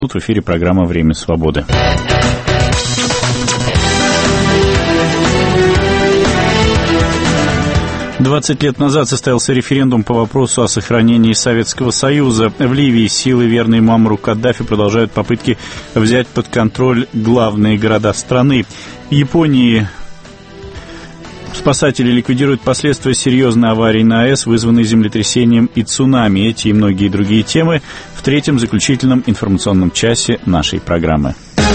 Тут в эфире программа «Время свободы». «20 лет назад состоялся референдум по вопросу о сохранении Советского Союза. В Ливии силы, верные Муаммару Каддафи, продолжают попытки взять под контроль главные города страны. В Японии спасатели ликвидируют последствия серьезной аварии на АЭС, вызванной землетрясением и цунами. Эти и многие другие темы в третьем заключительном информационном часе нашей программы.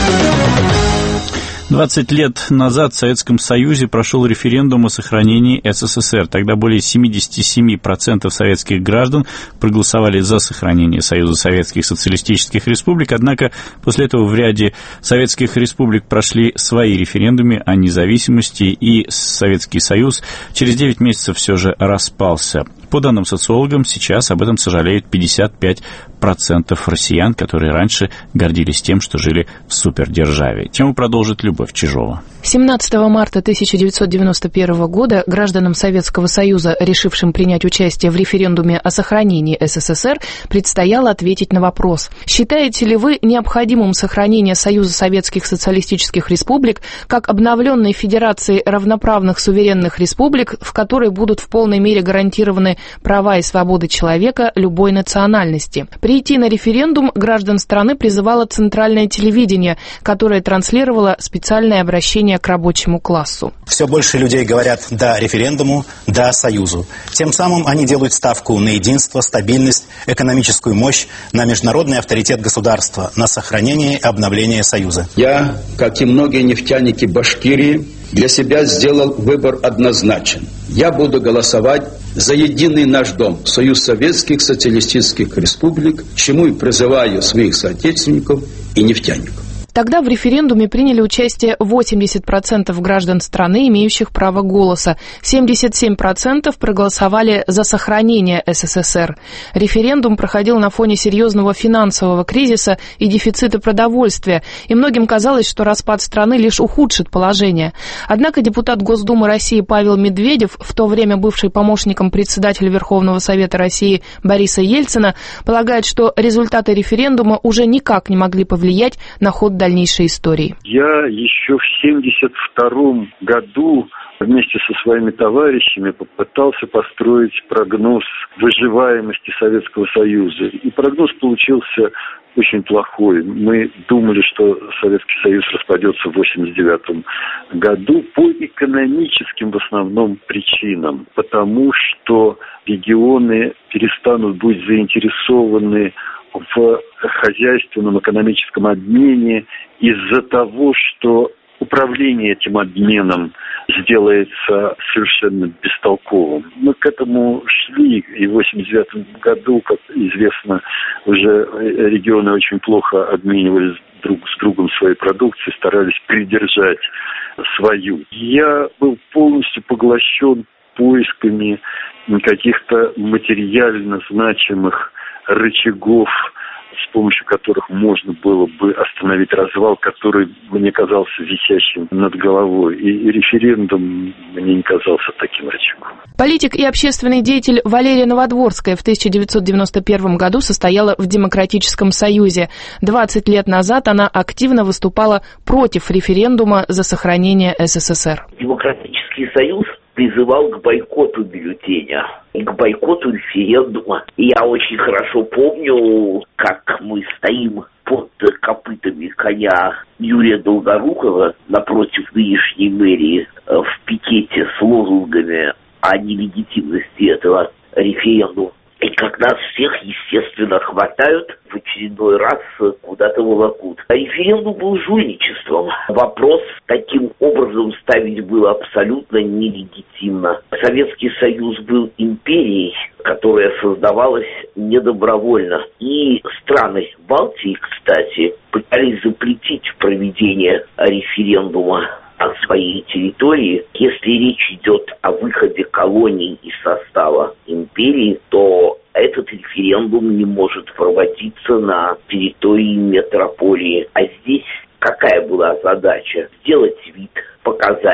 20 лет назад в Советском Союзе прошел референдум о сохранении СССР. Тогда более 77% советских граждан проголосовали за сохранение Союза Советских Социалистических Республик. Однако после этого в ряде советских республик прошли свои референдумы о независимости, и Советский Союз через 9 месяцев все же распался. По данным социологам, сейчас об этом сожалеют 55% россиян, которые раньше гордились тем, что жили в супердержаве. Тему продолжит Любовь Чижова. 17 марта 1991 года гражданам Советского Союза, решившим принять участие в референдуме о сохранении СССР, предстояло ответить на вопрос: считаете ли вы необходимым сохранение Союза Советских Социалистических Республик как обновленной федерации равноправных суверенных республик, в которой будут в полной мере гарантированы права и свободы человека любой национальности? Прийти на референдум граждан страны призывало центральное телевидение, которое транслировало специальное обращение к рабочему классу. Все больше людей говорят «да» референдуму, «да» Союзу. Тем самым они делают ставку на единство, стабильность, экономическую мощь, на международный авторитет государства, на сохранение и обновление Союза. Я, как и многие нефтяники Башкирии, для себя сделал выбор однозначен. Я буду голосовать за единый наш дом, Союз Советских Социалистических Республик, к чему и призываю своих соотечественников и нефтяников. Тогда в референдуме приняли участие 80% граждан страны, имеющих право голоса. 77% проголосовали за сохранение СССР. Референдум проходил на фоне серьезного финансового кризиса и дефицита продовольствия, и многим казалось, что распад страны лишь ухудшит положение. Однако депутат Госдумы России Павел Медведев, в то время бывший помощником председателя Верховного Совета России Бориса Ельцина, полагает, что результаты референдума уже никак не могли повлиять на ход дальнейшей истории. Я еще в 1972 году вместе со своими товарищами попытался построить прогноз выживаемости Советского Союза. И прогноз получился очень плохой. Мы думали, что Советский Союз распадется в 1989 году по экономическим в основном причинам. Потому что регионы перестанут быть заинтересованы в хозяйственном экономическом обмене из-за того, что управление этим обменом сделается совершенно бестолковым. Мы к этому шли, и в 1989 году, как известно, уже регионы очень плохо обменивались друг с другом своей продукцией, старались придержать свою. Я был полностью поглощен поисками каких-то материально значимых рычагов, с помощью которых можно было бы остановить развал, который мне казался висящим над головой. И референдум мне не казался таким рычагом. Политик и общественный деятель Валерия Новодворская в 1991 году состояла в Демократическом Союзе. 20 лет назад она активно выступала против референдума за сохранение СССР. Демократический Союз призывал к бойкоту бюллетеня и к бойкоту референдума. И я очень хорошо помню, как мы стоим под копытами коня Юрия Долгорукова напротив нынешней мэрии в пикете с лозунгами о нелегитимности этого референдума. И как нас всех, естественно, хватают, в очередной раз куда-то волокут. А референдум был жульничеством. Вопрос таким образом ставить было абсолютно нелегитимно. Советский Союз был империей, которая создавалась недобровольно. И страны Балтии, кстати, пытались запретить проведение референдума о своей территории. Если речь идет о выходе колоний из состава империи, то этот референдум не может проводиться на территории метрополии. А здесь какая была задача? Сделать вид, показать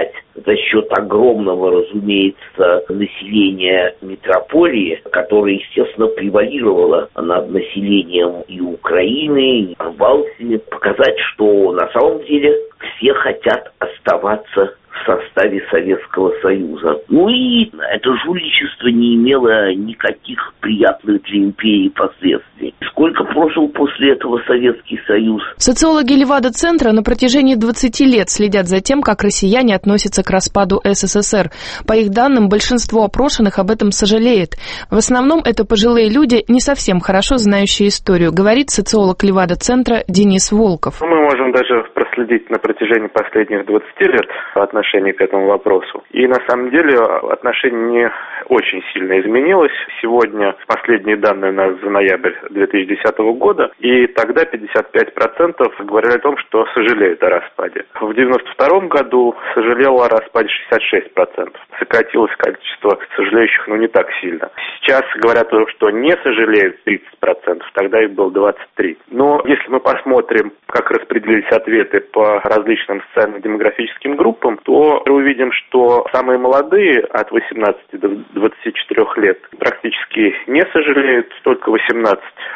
за счет огромного, разумеется, населения метрополии, которое, естественно, превалировало над населением и Украины, и Балтии, показать, что на самом деле все хотят оставаться в составе Советского Союза. Ну и это жульничество не имело никаких приятных для империи последствий. Сколько прожил после этого Советский Союз? Социологи Левада-центра на протяжении 20 лет следят за тем, как россияне относятся к распаду СССР. По их данным, большинство опрошенных об этом сожалеет. В основном это пожилые люди, не совсем хорошо знающие историю, говорит социолог Левада-центра Денис Волков. Мы можем даже проследить на протяжении последних 20 лет отношение к этому вопросу. И на самом деле отношение не очень сильно изменилось. Сегодня последние данные у нас за ноябрь 2010 года, и тогда 55% говорили о том, что сожалеют о распаде. В 1992 году сожалело о распаде 66%. Сократилось количество сожалеющих, но не так сильно. Сейчас говорят, что не сожалеют 30%, тогда их было 23%. Но если мы посмотрим, как распределились ответы по различным социально-демографическим группам, то увидим, что самые молодые от 18 до 24 лет практически не сожалеют, только 18%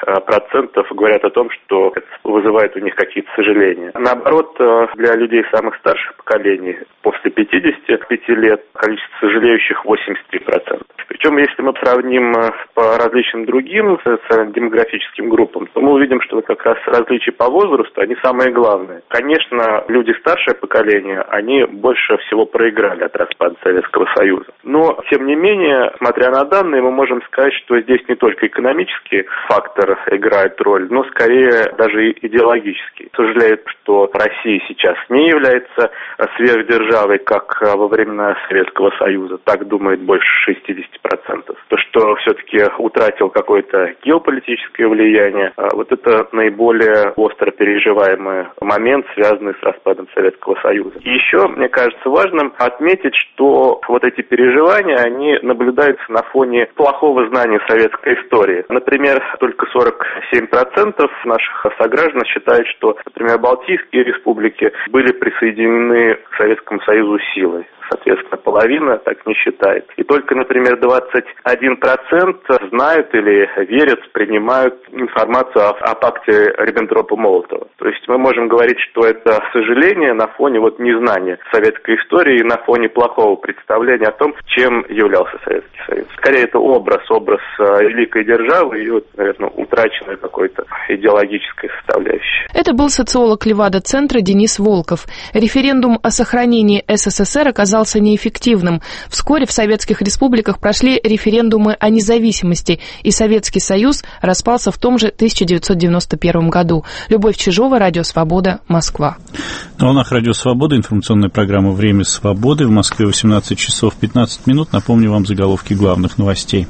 говорят о том, что это вызывает у них какие-то сожаления. Наоборот, для людей самых старших поколений, после 55 лет, количество сожалеющих 83%. Причем, если мы сравним по различным другим социально-демографическим группам, то мы увидим, что как раз различия по возрасту, они самые главные. Конечно, люди старшее поколение, они больше всего проиграли от распада Советского Союза. Но, тем не менее, смотря на данные, мы можем сказать, что здесь не только экономический фактор играет роль, но скорее даже и идеологический. Сожалеют, что Россия сейчас не является сверхдержавой, как во времена Советского Союза. Так думает больше 60%. То, что все-таки утратил какое-то геополитическое влияние, вот это наиболее остро переживаемый момент, связанный с распадом Советского Союза. И еще, мне кажется, важным отметить, что вот эти переживания, они наблюдаются на фоне плохого знания советской истории. Например, только 47% наших сограждан считают, что, например, Балтийские республики были присоединены к Советскому Союзу силой. Соответственно, половина так не считает. И только, например, 21% знают или верят, принимают информацию о пакте Риббентропа-Молотова. То есть мы можем говорить, что это сожаление на фоне незнания советской истории, на фоне плохого представления о том, чем являлся Советский Союз. Скорее, это образ великой державы и, наверное, утраченная какой-то идеологическая составляющая. Это был социолог Левада-центра Денис Волков. Референдум о сохранении СССР оказался неэффективным. Вскоре в советских республиках прошли референдумы о независимости, и Советский Союз распался в том же 1991 году. Любовь Чижова, Радио Свобода, Москва. На волнах Радио Свобода информационная программа «Время свободы». В Москве 18 часов 15 минут. Напомню вам заголовки главных новостей.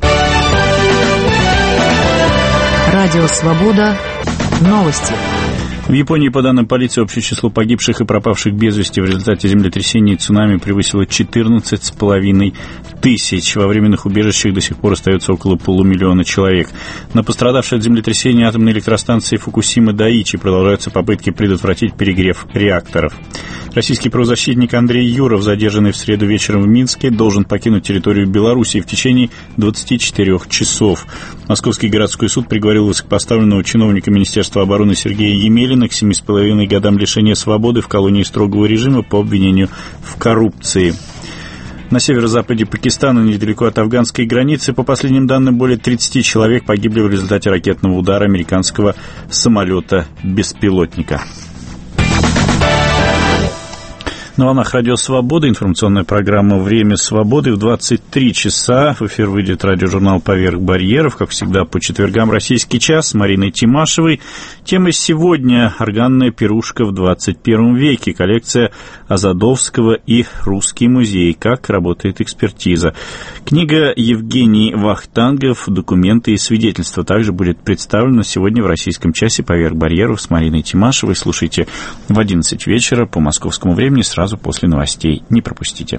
Радио Свобода. Новости. В Японии, по данным полиции, общее число погибших и пропавших без вести в результате землетрясения и цунами превысило 14,5 тысяч. Во временных убежищах до сих пор остается около 500 000 человек. На пострадавшей от землетрясения атомной электростанции Фукусима-Дайичи продолжаются попытки предотвратить перегрев реакторов. Российский правозащитник Андрей Юров, задержанный в среду вечером в Минске, должен покинуть территорию Белоруссии в течение 24 часов. Московский городской суд приговорил высокопоставленного чиновника Министерства обороны Сергея Емелина к 7,5 годам лишения свободы в колонии строгого режима по обвинению в коррупции. На северо-западе Пакистана, недалеко от афганской границы, по последним данным, более 30 человек погибли в результате ракетного удара американского самолета-беспилотника. На волнах Радио Свобода, информационная программа «Время свободы». В 23 часа в эфир выйдет радиожурнал «Поверх барьеров», как всегда, по четвергам «Российский час» с Мариной Тимашевой. Тема сегодня – органная пирушка в 21 веке, коллекция Азадовского и Русский музей. Как работает экспертиза. Книга Евгений Вахтангов «Документы и свидетельства» также будет представлена сегодня в «Российском часе» «Поверх барьеров» с Мариной Тимашевой. Слушайте в 11 вечера по московскому времени, сразу после новостей. Не пропустите.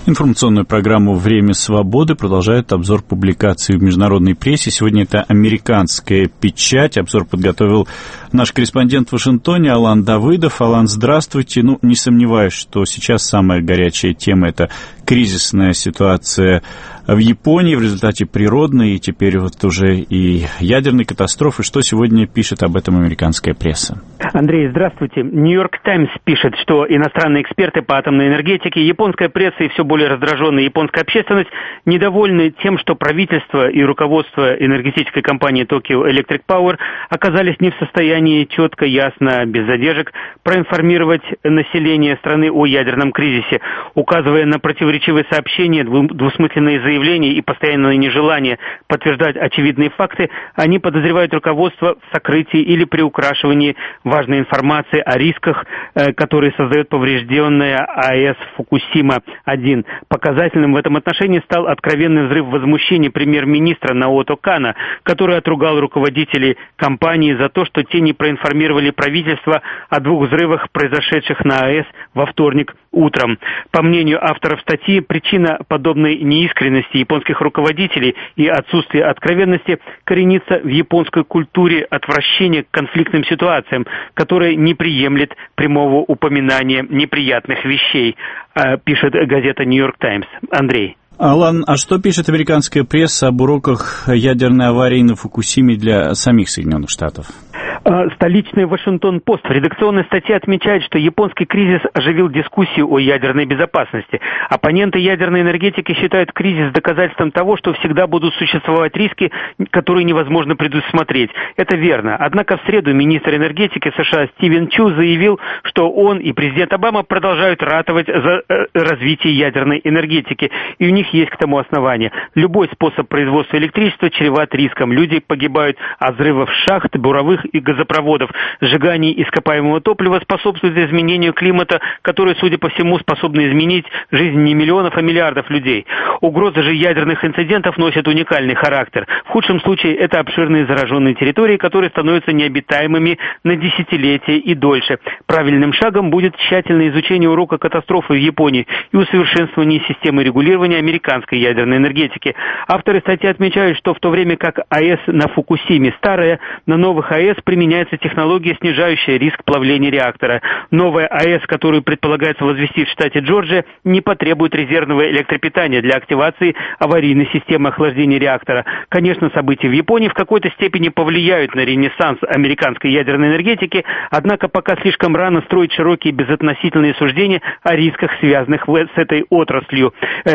Информационную программу «Время свободы» продолжает обзор публикаций в международной прессе. Сегодня это американская печать. Обзор подготовил наш корреспондент в Вашингтоне Алан Давыдов. Алан, здравствуйте. Не сомневаюсь, что сейчас самая горячая тема – это кризисная ситуация в Японии в результате природной и теперь вот уже и ядерной катастрофы. Что сегодня пишет об этом американская пресса? Андрей, здравствуйте. Нью-Йорк Таймс пишет, что иностранные эксперты по атомной энергетике, японская пресса и все более раздраженная японская общественность недовольны тем, что правительство и руководство энергетической компании Tokyo Electric Power оказались не в состоянии четко, ясно, без задержек проинформировать население страны о ядерном кризисе, указывая на противоречивые сообщения, двусмысленные заявления и постоянное нежелание подтверждать очевидные факты. Они подозревают руководство в сокрытии или приукрашивании важной информации о рисках, которые создает поврежденная АЭС Фукусима-1. Показательным в этом отношении стал откровенный взрыв возмущения премьер-министра Наото Кана, который отругал руководителей компании за то, что те не проинформировали правительство о 2 взрывах, произошедших на АЭС во вторник утром. По мнению авторов статьи, причина подобной неискренности японских руководителей и отсутствия откровенности коренится в японской культуре отвращения к конфликтным ситуациям, которая не приемлет прямого упоминания неприятных вещей, пишет газета «Нью-Йорк Таймс». Андрей. Алан, а что пишет американская пресса об уроках ядерной аварии на Фукусиме для самих Соединенных Штатов? Столичный Вашингтон-Пост в редакционной статье отмечает, что японский кризис оживил дискуссию о ядерной безопасности. Оппоненты ядерной энергетики считают кризис доказательством того, что всегда будут существовать риски, которые невозможно предусмотреть. Это верно. Однако в среду министр энергетики США Стивен Чу заявил, что он и президент Обама продолжают ратовать за развитие ядерной энергетики, и у них есть к тому основания. Любой способ производства электричества чреват риском. Люди погибают от взрывов шахт, буровых и газопроводов. Сжигание ископаемого топлива способствует изменению климата, которое, судя по всему, способно изменить жизнь не миллионов, а миллиардов людей. Угроза же ядерных инцидентов носит уникальный характер. В худшем случае это обширные зараженные территории, которые становятся необитаемыми на десятилетия и дольше. Правильным шагом будет тщательное изучение урока катастрофы в Японии и усовершенствование системы регулирования американской ядерной энергетики. Авторы статьи отмечают, что в то время как АЭС на Фукусиме старая, на новых АЭС применяется технология, снижающая риск плавления реактора. Новая АЭС, которую предполагается возвести в штате Джорджия, не потребует резервного электропитания для активации аварийной системы охлаждения реактора. Конечно, события в Японии в какой-то степени повлияют на ренессанс американской ядерной энергетики, однако пока слишком рано строить широкие безотносительные суждения о рисках, связанных с этой отраслью,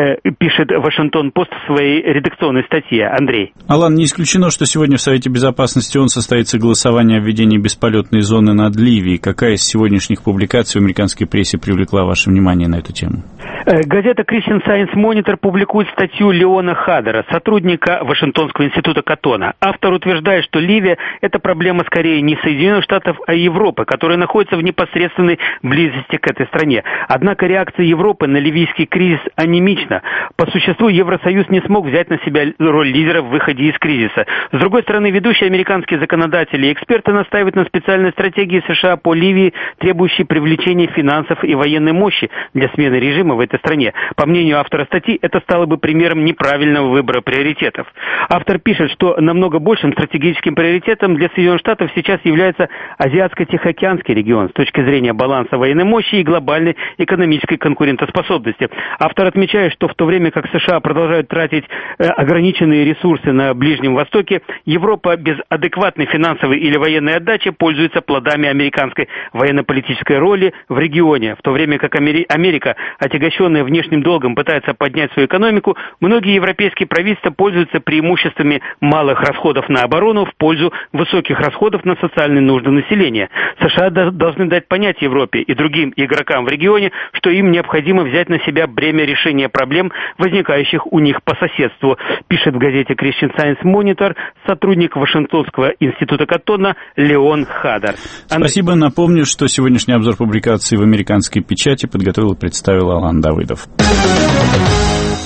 пишет Вашингтон-Пост в своей редакционной статье. Андрей. Алан, не исключено, что сегодня в Совете Безопасности ООН состоится голосование о введении бесполетной зоны над Ливией. Какая из сегодняшних публикаций в американской прессе привлекла ваше внимание на эту тему? Газета Christian Science Monitor публикует статью Леона Хадера, сотрудника Вашингтонского института Каттона. Автор утверждает, что Ливия – это проблема скорее не Соединенных Штатов, а Европы, которая находится в непосредственной близости к этой стране. Однако реакция Европы на ливийский кризис анемична. По существу Евросоюз не смог взять на себя роль лидера в выходе из кризиса. С другой стороны, ведущие американские законодатели и эксперты настаивают на специальной стратегии США по Ливии, требующей привлечения финансов и военной мощи для смены режима в этой стране. По мнению автора статьи, это стало бы примером неправильного выбора приоритетов. Автор пишет, что намного большим стратегическим приоритетом для Соединенных Штатов сейчас является Азиатско-Тихоокеанский регион с точки зрения баланса военной мощи и глобальной экономической конкурентоспособности. Автор отмечает, что в то время как США продолжают тратить ограниченные ресурсы на Ближнем Востоке, Европа без адекватной финансовой или военной отдачи пользуется плодами американской военно-политической роли в регионе. В то время как Америка, отягощенная внешним долгом, пытается поднять свою экономику, многие европейские правительства пользуются преимуществами малых расходов на оборону в пользу высоких расходов на социальные нужды населения. США должны дать понять Европе и другим игрокам в регионе, что им необходимо взять на себя бремя решения проблем, возникающих у них по соседству, пишет в газете Christian Science Monitor сотрудник Вашингтонского института Каттона Леон Хадер. Спасибо. Напомню, что сегодняшний обзор публикаций в американской печати подготовил и представил Алан Давыдов.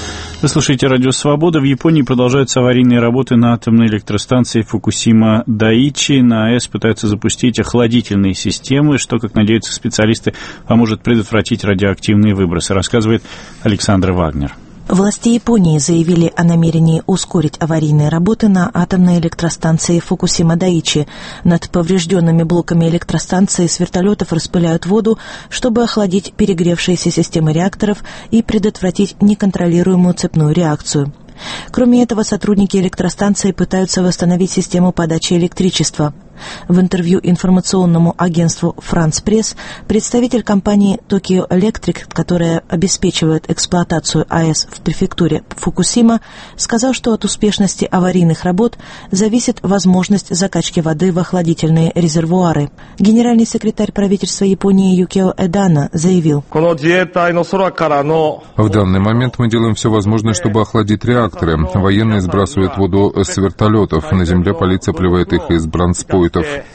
Вы слушаете «Радио Свобода». В Японии продолжаются аварийные работы на атомной электростанции Фукусима-Дайичи. На АЭС пытаются запустить охладительные системы, что, как надеются специалисты, поможет предотвратить радиоактивные выбросы, рассказывает Александра Вагнер. Власти Японии заявили о намерении ускорить аварийные работы на атомной электростанции Фукусима-Дайичи. Над поврежденными блоками электростанции с вертолетов распыляют воду, чтобы охладить перегревшиеся системы реакторов и предотвратить неконтролируемую цепную реакцию. Кроме этого, сотрудники электростанции пытаются восстановить систему подачи электричества. В интервью информационному агентству «Франс Пресс» представитель компании Tokyo Electric, которая обеспечивает эксплуатацию АЭС в префектуре Фукусима, сказал, что от успешности аварийных работ зависит возможность закачки воды в охладительные резервуары. Генеральный секретарь правительства Японии Юкио Эдана заявил: «В данный момент мы делаем все возможное, чтобы охладить реакторы. Военные сбрасывают воду с вертолетов, на земле полиция поливает их из бронспойтов».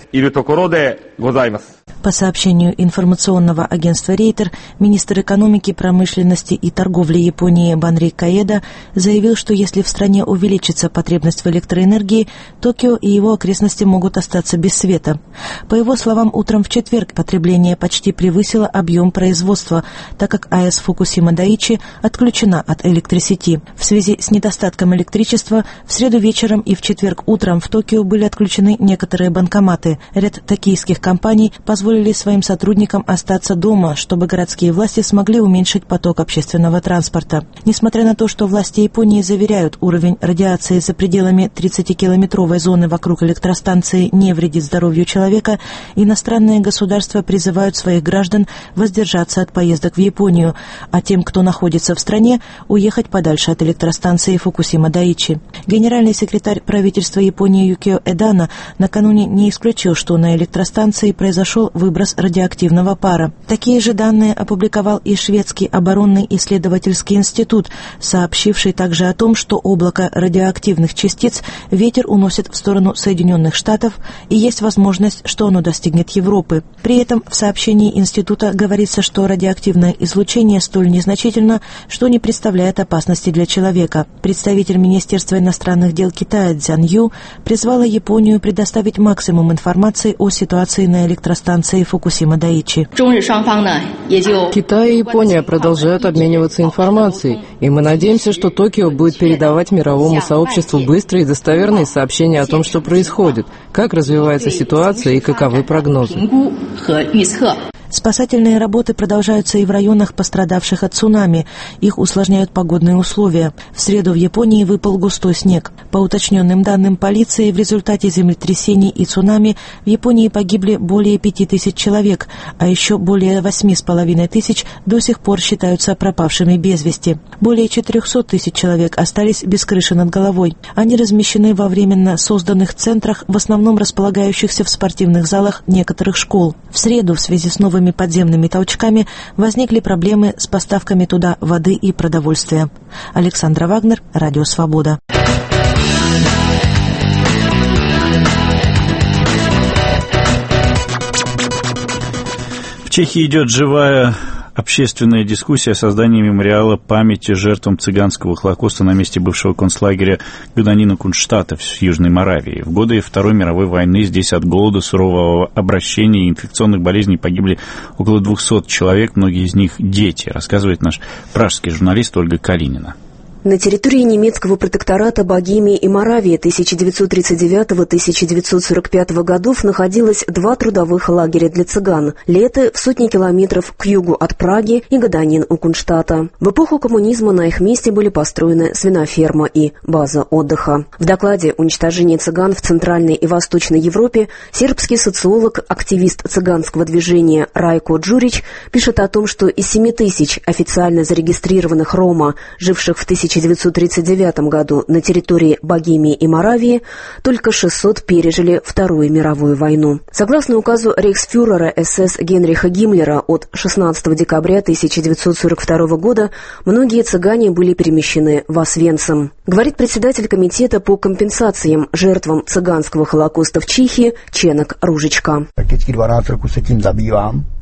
По сообщению информационного агентства Рейтер, министр экономики, промышленности и торговли Японии Банри Каэда заявил, что если в стране увеличится потребность в электроэнергии, Токио и его окрестности могут остаться без света. По его словам, утром в четверг потребление почти превысило объем производства, так как АЭС Фукусима-Дайичи отключена от электросети. В связи с недостатком электричества в среду вечером и в четверг утром в Токио были отключены некоторые банкоматы. Ряд токийских компаний позволили своим сотрудникам остаться дома, чтобы городские власти смогли уменьшить поток общественного транспорта. Несмотря на то, что власти Японии заверяют, уровень радиации за пределами 30-километровой зоны вокруг электростанции не вредит здоровью человека, иностранные государства призывают своих граждан воздержаться от поездок в Японию, а тем, кто находится в стране, уехать подальше от электростанции Фукусима-Дайичи. Генеральный секретарь правительства Японии Юкио Эдана накануне не исключил, что на электростанции произошел выброс радиоактивного пара. Такие же данные опубликовал и шведский оборонный исследовательский институт, сообщивший также о том, что облако радиоактивных частиц ветер уносит в сторону Соединенных Штатов и есть возможность, что оно достигнет Европы. При этом в сообщении института говорится, что радиоактивное излучение столь незначительно, что не представляет опасности для человека. Представитель Министерства иностранных дел Китая Цзян Ю призвала Японию предоставить максимум информации о ситуации на электростанции Фукусима-Дайичи. Китай и Япония продолжают обмениваться информацией, и мы надеемся, что Токио будет передавать мировому сообществу быстрые и достоверные сообщения о том, что происходит, как развивается ситуация и каковы прогнозы. Спасательные работы продолжаются и в районах, пострадавших от цунами. Их усложняют погодные условия. В среду в Японии выпал густой снег. По уточненным данным полиции, в результате землетрясений и цунами в Японии погибли более 5000 человек, а еще более 8500 до сих пор считаются пропавшими без вести. Более 400 тысяч человек остались без крыши над головой. Они размещены во временно созданных центрах, в основном располагающихся в спортивных залах некоторых школ. В среду в связи с новыми подземными толчками возникли проблемы с поставками туда воды и продовольствия. Александра Вагнер, Радио Свобода. В Чехии идет живая общественная дискуссия о создании мемориала памяти жертвам цыганского холокоста на месте бывшего концлагеря Гюданина-Кунштата в Южной Моравии. В годы Второй мировой войны здесь от голода, сурового обращения и инфекционных болезней погибли около 200 человек, многие из них дети, рассказывает наш пражский журналист Ольга Калинина. На территории немецкого протектората Богемии и Моравии 1939-1945 годов находилось два трудовых лагеря для цыган – Леты в сотни километров к югу от Праги и Гданин у Кунштата. В эпоху коммунизма на их месте были построены свиноферма и база отдыха. В докладе «Уничтожение цыган в Центральной и Восточной Европе» сербский социолог, активист цыганского движения Райко Джурич пишет о том, что из 7000 официально зарегистрированных рома, живших в 1939 году на территории Богемии и Моравии, только 600 пережили Вторую мировую войну. Согласно указу рейхсфюрера СС Генриха Гиммлера от 16 декабря 1942 года, многие цыгане были перемещены в Освенцим. Говорит председатель комитета по компенсациям жертвам цыганского холокоста в Чехии Ченок Ружичка.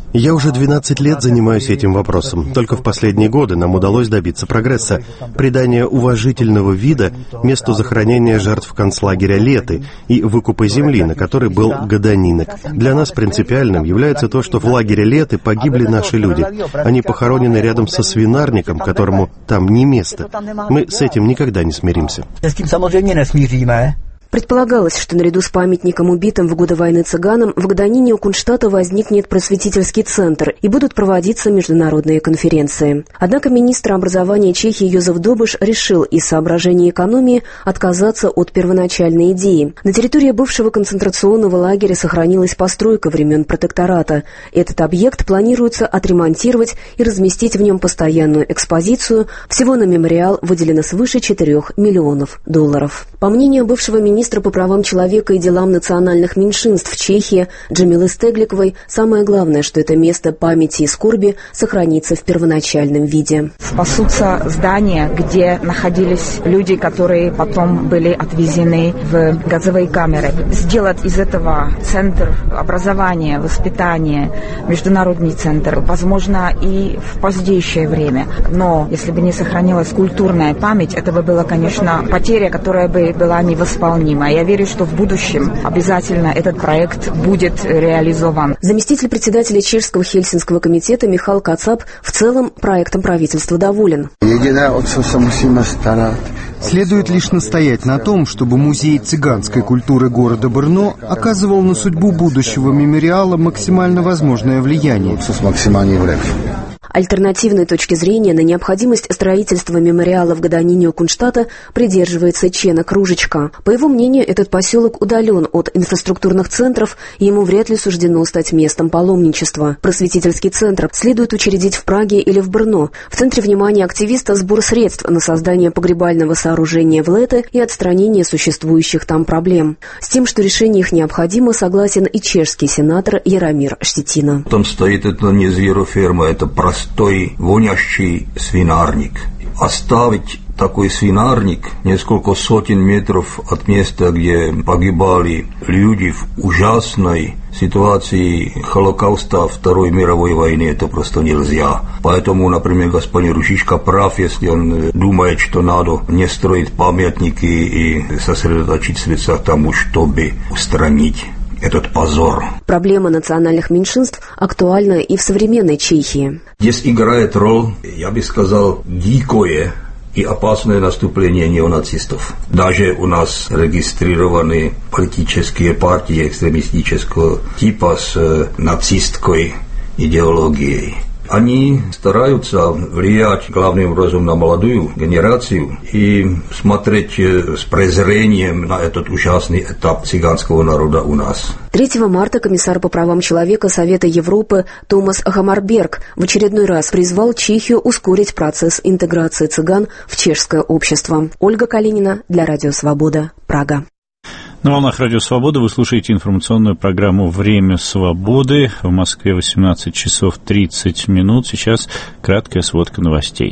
Я уже 12 лет занимаюсь этим вопросом. Только в последние годы нам удалось добиться прогресса. Придание уважительного вида месту захоронения жертв концлагеря Леты и выкупа земли, на которой был Гаданинок. Для нас принципиальным является то, что в лагере Леты погибли наши люди. Они похоронены рядом со свинарником, которому там не место. Мы с этим никогда не смиримся. Предполагалось, что наряду с памятником убитым в годы войны цыганам в Гаданине у Кунштата возникнет просветительский центр и будут проводиться международные конференции. Однако министр образования Чехии Йозеф Добыш решил из соображений экономии отказаться от первоначальной идеи. На территории бывшего концентрационного лагеря сохранилась постройка времен протектората. Этот объект планируется отремонтировать и разместить в нем постоянную экспозицию. Всего на мемориал выделено свыше $4 миллионов. По мнению бывшего министра по правам человека и делам национальных меньшинств Чехии Джамилы Стегликовой, самое главное, что это место памяти и скорби сохранится в первоначальном виде. Спасутся здания, где находились люди, которые потом были отвезены в газовые камеры. Сделать из этого центр образования, воспитания, международный центр, возможно, и в позднейшее время. Но если бы не сохранилась культурная память, это бы была, конечно, потеря, которая бы была невосполнима. Я верю, что в будущем обязательно этот проект будет реализован. Заместитель председателя Чешского Хельсинского комитета Михаил Кацап в целом проектом правительства доволен. Следует лишь настоять на том, чтобы музей цыганской культуры города Брно оказывал на судьбу будущего мемориала максимально возможное влияние. Альтернативной точки зрения на необходимость строительства мемориала в Гаданине у Кунштата придерживается Чена Кружечка. По его мнению, этот поселок удален от инфраструктурных центров, и ему вряд ли суждено стать местом паломничества. Просветительский центр следует учредить в Праге или в Брно. В центре внимания активиста сбор средств на создание погребального сооружения в Лете и отстранение существующих там проблем. С тем, что решение их необходимо, согласен и чешский сенатор Яромир Штетина. Там стоит это не звероферма, это простой вонящий свинарник. Оставить такой свинарник несколько сотен метров от места, где погибали люди в ужасной ситуации Холокауста Второй мировой войны, это просто нельзя. Поэтому, например, господин Рущичка прав, если он думает, что надо не строить памятники и сосредоточить средства к тому, чтобы устранить этот позор. Проблема национальных меньшинств актуальна и в современной Чехии. Здесь играет роль, я бы сказал, дикое и опасное наступление неонацистов. Даже у нас регистрированы политические партии экстремистического типа с нацистской идеологией. Они стараются влиять главным образом на молодую генерацию и смотреть с презрением на этот ужасный этап цыганского народа у нас. 3 марта комиссар по правам человека Совета Европы Томас Хаммарберг в очередной раз призвал Чехию ускорить процесс интеграции цыган в чешское общество. Ольга Калинина для Радио Свобода, Прага. На волнах Радио Свобода вы слушаете информационную программу «Время свободы». В Москве 18 часов 30 минут. Сейчас краткая сводка новостей.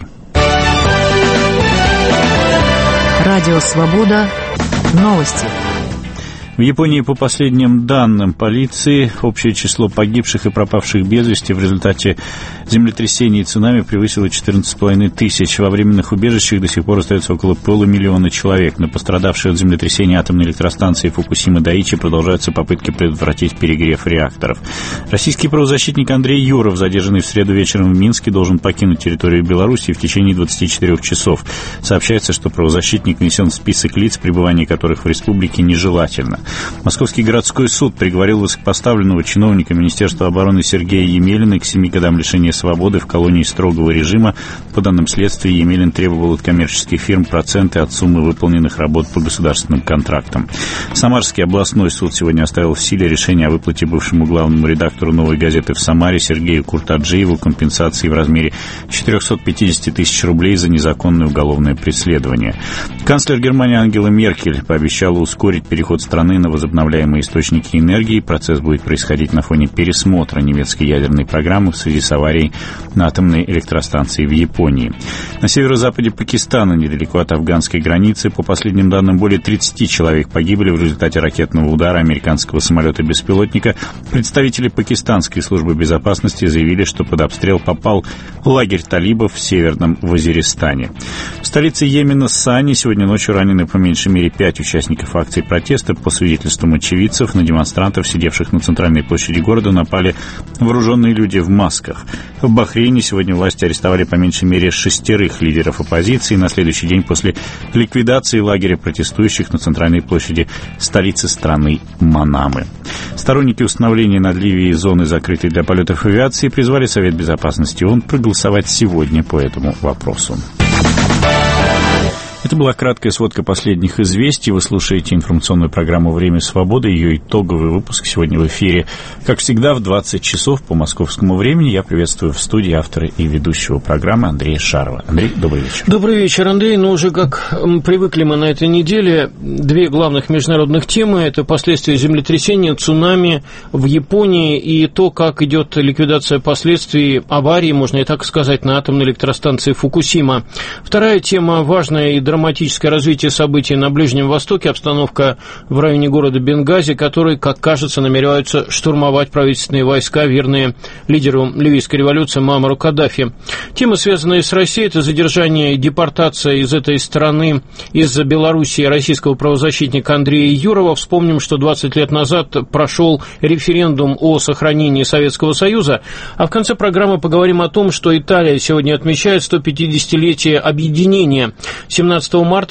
Радио Свобода. Новости. В Японии, по последним данным полиции, общее число погибших и пропавших без вести в результате землетрясений и цунами превысило 14,5 тысяч. Во временных убежищах до сих пор остается около 500 000 человек. На пострадавшей от землетрясения атомной электростанции Фукусима-Дайичи продолжаются попытки предотвратить перегрев реакторов. Российский правозащитник Андрей Юров, задержанный в среду вечером в Минске, должен покинуть территорию Беларуси в течение 24 часов. Сообщается, что правозащитник внесен в список лиц, пребывание которых в республике нежелательно. Московский городской суд приговорил высокопоставленного чиновника Министерства обороны Сергея Емелина к 7 годам лишения свободы в колонии строгого режима. По данным следствия, Емелин требовал от коммерческих фирм проценты от суммы выполненных работ по государственным контрактам. Самарский областной суд сегодня оставил в силе решение о выплате бывшему главному редактору «Новой газеты» в Самаре Сергею Куртаджиеву компенсации в размере 450 тысяч рублей за незаконное уголовное преследование. Канцлер Германии Ангела Меркель пообещала ускорить переход страны на возобновляемые источники энергии. Процесс будет происходить на фоне пересмотра немецкой ядерной программы в связи с аварией на атомной электростанции в Японии. На северо-западе Пакистана, недалеко от афганской границы, по последним данным, более 30 человек погибли в результате ракетного удара американского самолета-беспилотника. Представители пакистанской службы безопасности заявили, что под обстрел попал лагерь талибов в северном Вазиристане. В столице Йемена Сани сегодня ночью ранены по меньшей мере 5 участников акции протеста. По свидетельствам очевидцев, на демонстрантов, сидевших на центральной площади города, напали вооруженные люди в масках. В Бахрейне сегодня власти арестовали по меньшей мере 6 лидеров оппозиции на следующий день после ликвидации лагеря протестующих на центральной площади столицы страны Манамы. Сторонники установления над Ливией зоны, закрытой для полетов авиации, призвали Совет Безопасности ООН проголосовать сегодня по этому вопросу. Это была краткая сводка последних известий. Вы слушаете информационную программу «Время свободы». Ее итоговый выпуск сегодня в эфире. Как всегда, в 20 часов по московскому времени. Я приветствую в студии автора и ведущего программы Андрея Шарова. Андрей, добрый вечер. Добрый вечер, Андрей. Ну, уже как привыкли мы на этой неделе, две главных международных темы. Это последствия землетрясения, цунами в Японии и то, как идет ликвидация последствий аварии, можно и так сказать, на атомной электростанции Фукусима. Вторая тема, важная и драматическое развитие событий на Ближнем Востоке, обстановка в районе города Бенгази, который, как кажется, намереваются штурмовать правительственные войска, верные лидеру ливийской революции Муаммару Каддафи. Темы, связанные с Россией, это задержание и депортация из этой страны, из Белоруссии, российского правозащитника Андрея Юрова. Вспомним, что 20 лет назад прошел референдум о сохранении Советского Союза. А в конце программы поговорим о том, что Италия сегодня отмечает 150-летие объединения. 17 марта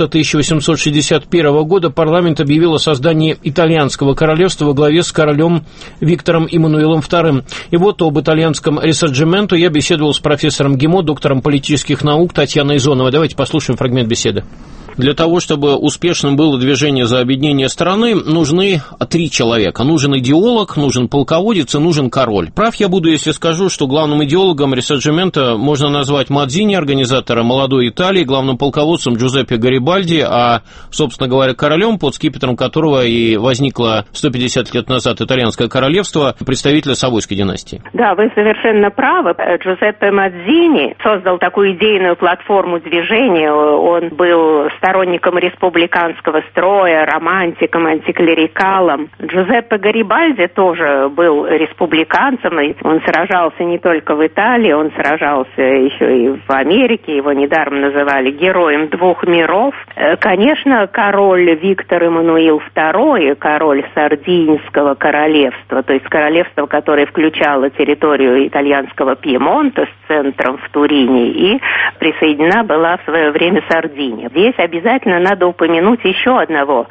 1861 года парламент объявил о создании итальянского королевства во главе с королем Виктором Эммануилом II. И вот об итальянском рисорджименто я беседовал с профессором ГИМО, доктором политических наук Татьяной Зоновой. Давайте послушаем фрагмент беседы. Для того, чтобы успешным было движение за объединение страны, нужны 3 человека. Нужен идеолог, нужен полководец и нужен король. Прав я буду, если скажу, что главным идеологом рисорджимента можно назвать Мадзини, организатора молодой Италии, главным полководцем Джузеппе Гарибальди, а, собственно говоря, королем, под скипетром которого и возникло 150 лет назад итальянское королевство, представителя Савойской династии. Да, вы совершенно правы. Джузеппе Мадзини создал такую идейную платформу движения. Он был сторонником республиканского строя, романтиком, антиклерикалом. Джузеппе Гарибальди тоже был республиканцем, и он сражался не только в Италии, он сражался еще и в Америке, его недаром называли героем 2 миров. Конечно, король Виктор Эммануил II, король Сардинского королевства, то есть королевство, которое включало территорию итальянского Пьемонта с центром в Турине, и присоединена была в свое время Сардиния. Здесь обязательно надо упомянуть еще одного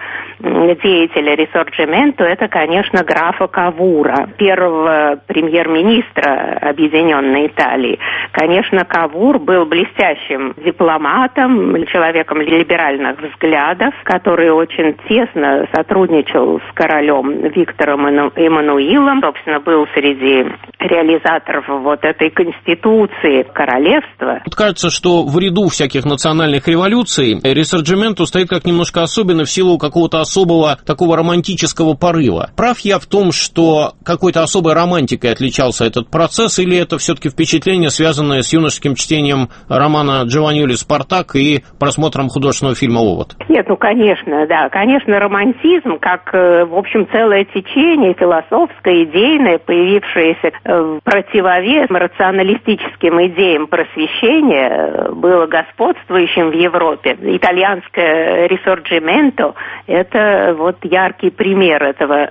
деятеля рисорджименто, это, конечно, графа Кавура, первого премьер-министра Объединенной Италии. Конечно, Кавур был блестящим дипломатом, человеком либеральных взглядов, который очень тесно сотрудничал с королем Виктором Эммануилом, собственно, был среди реализаторов вот этой конституции королевства. Тут кажется, что в ряду всяких национальных революций рисорджименто стоит как немножко особенно в силу какого-то особого такого романтического порыва. Прав я в том, что какой-то особой романтикой отличался этот процесс, или это все-таки впечатление, связанное с юношеским чтением романа Джованьоли «Спартак» и просмотром художественного фильма «Овод»? Нет, ну, конечно, да. Конечно, романтизм, как, в общем, целое течение философское, идейное, появившееся в противовес рационалистическим идеям просвещения, было господствующим в Европе. Итальянское рисорджименто – это вот яркий пример этого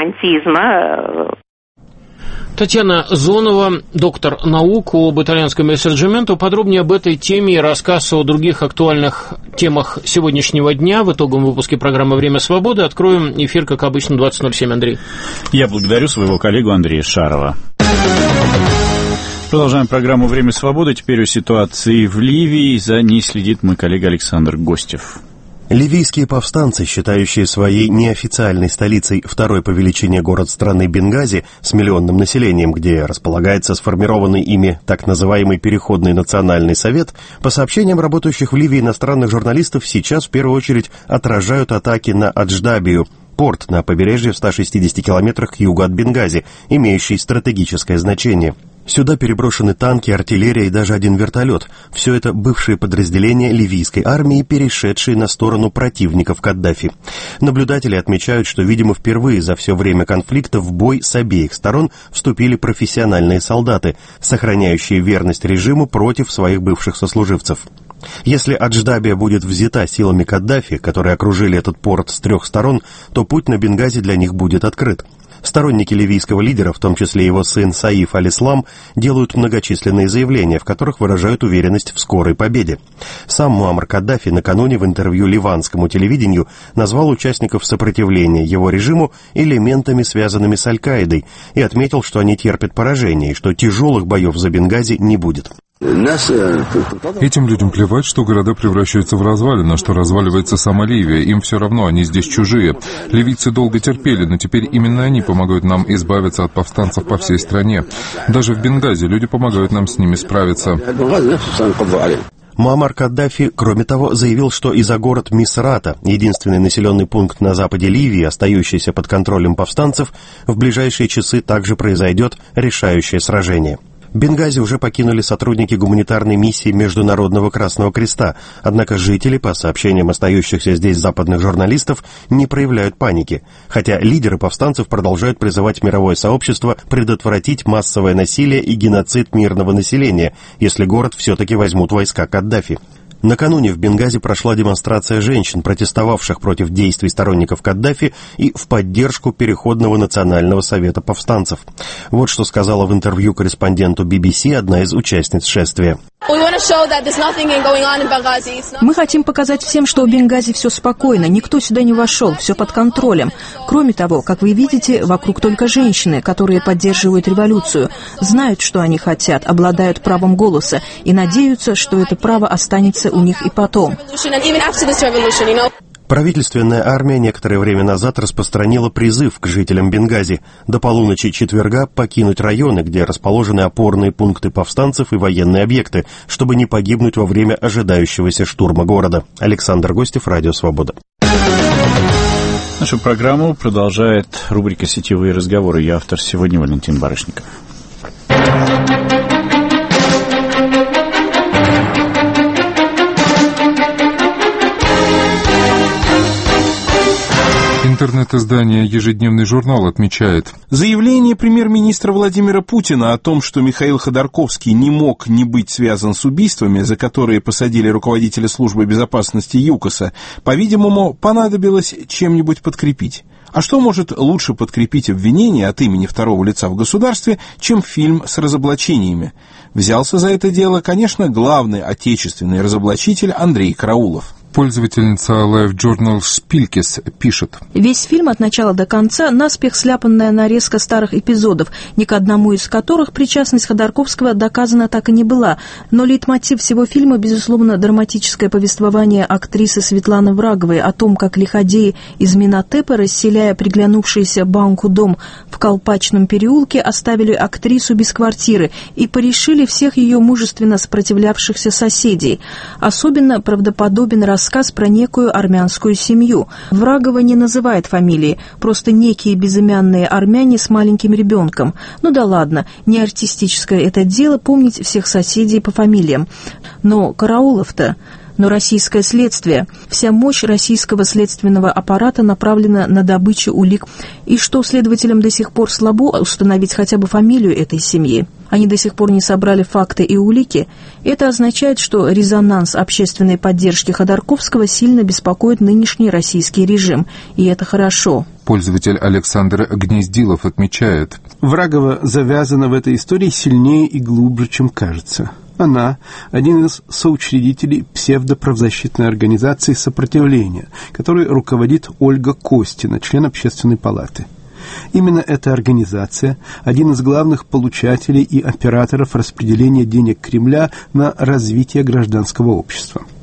романтизма. Татьяна Зонова, доктор наук об итальянском рисорджименто. Подробнее об этой теме и рассказ о других актуальных темах сегодняшнего дня в итоговом выпуске программы «Время свободы». Откроем эфир, как обычно, 20:07. Андрей. Я благодарю своего коллегу Андрея Шарова. Продолжаем программу «Время свободы». Теперь о ситуации в Ливии. За ней следит мой коллега Александр Гостев. Ливийские повстанцы, считающие своей неофициальной столицей второй по величине город страны Бенгази с миллионным населением, где располагается сформированный ими так называемый Переходный национальный совет, по сообщениям работающих в Ливии иностранных журналистов, сейчас в первую очередь отражают атаки на Адждабию, порт на побережье в 160 километрах к югу от Бенгази, имеющий стратегическое значение. Сюда переброшены танки, артиллерия и даже один вертолет. Все это бывшие подразделения ливийской армии, перешедшие на сторону противников Каддафи. Наблюдатели отмечают, что, видимо, впервые за все время конфликта в бой с обеих сторон вступили профессиональные солдаты, сохраняющие верность режиму против своих бывших сослуживцев. Если Адждабия будет взята силами Каддафи, которые окружили этот порт с 3 сторон, то путь на Бенгази для них будет открыт. Сторонники ливийского лидера, в том числе его сын Саиф аль-Ислам, делают многочисленные заявления, в которых выражают уверенность в скорой победе. Сам Муаммар Каддафи накануне в интервью ливанскому телевидению назвал участников сопротивления его режиму элементами, связанными с Аль-Каидой, и отметил, что они терпят поражение и что тяжелых боев за Бенгази не будет. Этим людям плевать, что города превращаются в развалины, что разваливается сама Ливия. Им все равно, они здесь чужие. Ливийцы долго терпели, но теперь именно они помогают нам избавиться от повстанцев по всей стране. Даже в Бенгази люди помогают нам с ними справиться. Муаммар Каддафи, кроме того, заявил, что и за город Мисрата, единственный населенный пункт на западе Ливии, остающийся под контролем повстанцев, в ближайшие часы также произойдет решающее сражение. Бенгази уже покинули сотрудники гуманитарной миссии Международного Красного Креста, однако жители, по сообщениям остающихся здесь западных журналистов, не проявляют паники, хотя лидеры повстанцев продолжают призывать мировое сообщество предотвратить массовое насилие и геноцид мирного населения, если город все-таки возьмут войска Каддафи. Накануне в Бенгази прошла демонстрация женщин, протестовавших против действий сторонников Каддафи и в поддержку Переходного национального совета повстанцев. Вот что сказала в интервью корреспонденту BBC одна из участниц шествия. Мы хотим показать всем, что в Бенгази все спокойно, никто сюда не вошел, все под контролем. Кроме того, как вы видите, вокруг только женщины, которые поддерживают революцию, знают, что они хотят, обладают правом голоса и надеются, что это право останется у них и потом. Правительственная армия некоторое время назад распространила призыв к жителям Бенгази до полуночи четверга покинуть районы, где расположены опорные пункты повстанцев и военные объекты, чтобы не погибнуть во время ожидающегося штурма города. Александр Гостев, Радио Свобода. Нашу программу продолжает рубрика «Сетевые разговоры». Я автор сегодня Валентин Барышников. Интернет-издание «Ежедневный журнал» отмечает: заявление премьер-министра Владимира Путина о том, что Михаил Ходорковский не мог не быть связан с убийствами, за которые посадили руководителя службы безопасности ЮКОСа, по-видимому, понадобилось чем-нибудь подкрепить. А что может лучше подкрепить обвинение от имени второго лица в государстве, чем фильм с разоблачениями? Взялся за это дело, конечно, главный отечественный разоблачитель Андрей Караулов. Пользовательница LiveJournal Шпилькис пишет: весь фильм от начала до конца наспех сляпанная нарезка старых эпизодов, ни к одному из которых причастность Ходорковского доказана так и не была. Но лейтмотив всего фильма, безусловно, драматическое повествование актрисы Светланы Враговой о том, как лиходеи из Минотепа, расселяя приглянувшийся Банку дом в Колпачном переулке, оставили актрису без квартиры и порешили всех ее мужественно сопротивлявшихся соседей. Особенно правдоподобен рассказ про некую армянскую семью. Врагова не называет фамилии, просто некие безымянные армяне с маленьким ребенком. Ну да ладно, не артистическое это дело помнить всех соседей по фамилиям. Но Караулов-то... Но российское следствие, вся мощь российского следственного аппарата направлена на добычу улик. И что следователям до сих пор слабо установить хотя бы фамилию этой семьи? Они до сих пор не собрали факты и улики. Это означает, что резонанс общественной поддержки Ходорковского сильно беспокоит нынешний российский режим. И это хорошо. Пользователь Александр Гнездилов отмечает: Врагова завязана в этой истории сильнее и глубже, чем кажется. Она – один из соучредителей псевдоправозащитной организации «Сопротивление», которой руководит Ольга Костина, член Общественной палаты. Именно эта организация – один из главных получателей и операторов распределения денег Кремля на развитие гражданского общества.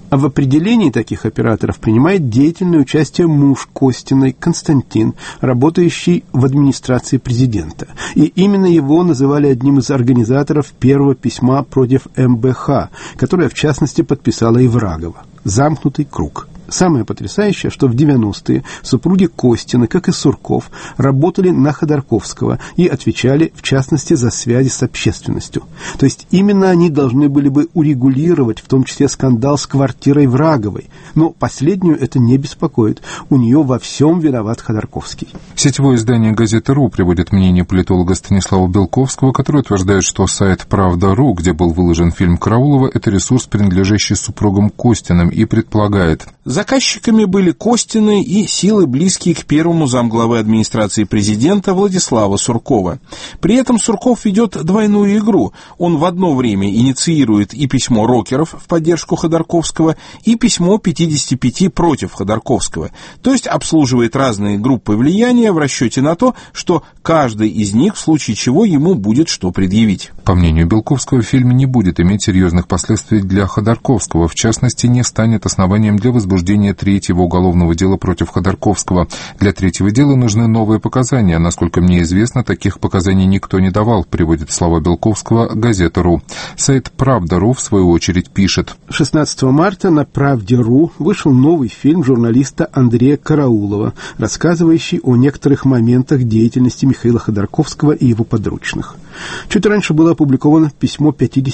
А в определении таких операторов принимает деятельное участие муж Костиной, Константин, работающий в администрации президента. И именно его называли одним из организаторов первого письма против МБХ, которое, в частности, подписала Иврагова. «Замкнутый круг». Самое потрясающее, что в 90-е супруги Костины, как и Сурков, работали на Ходорковского и отвечали, в частности, за связи с общественностью. То есть именно они должны были бы урегулировать, в том числе, скандал с квартирой Враговой. Но последнюю это не беспокоит. У нее во всем виноват Ходорковский. Сетевое издание «Газета.ру» приводит мнение политолога Станислава Белковского, который утверждает, что сайт «Правда.ру», где был выложен фильм Караулова, это ресурс, принадлежащий супругам Костиным, и предполагает: заказчиками были Костины и силы, близкие к первому замглавы администрации президента Владислава Суркова. При этом Сурков ведет двойную игру. Он в одно время инициирует и письмо рокеров в поддержку Ходорковского, и письмо 55 против Ходорковского. То есть обслуживает разные группы влияния в расчете на то, что каждый из них, в случае чего, ему будет что предъявить. По мнению Белковского, фильм не будет иметь серьезных последствий для Ходорковского. В частности, не станет основанием для возбуждения третьего уголовного дела против Ходорковского. Для третьего дела нужны новые показания. Насколько мне известно, таких показаний никто не давал, приводит слова Белковского «Газета.ру». Сайт «Правда.ру» в свою очередь пишет: 16 марта на «Правде.ру» вышел новый фильм журналиста Андрея Караулова, рассказывающий о некоторых моментах деятельности Михаила Ходорковского и его подручных. Чуть раньше было опубликовано письмо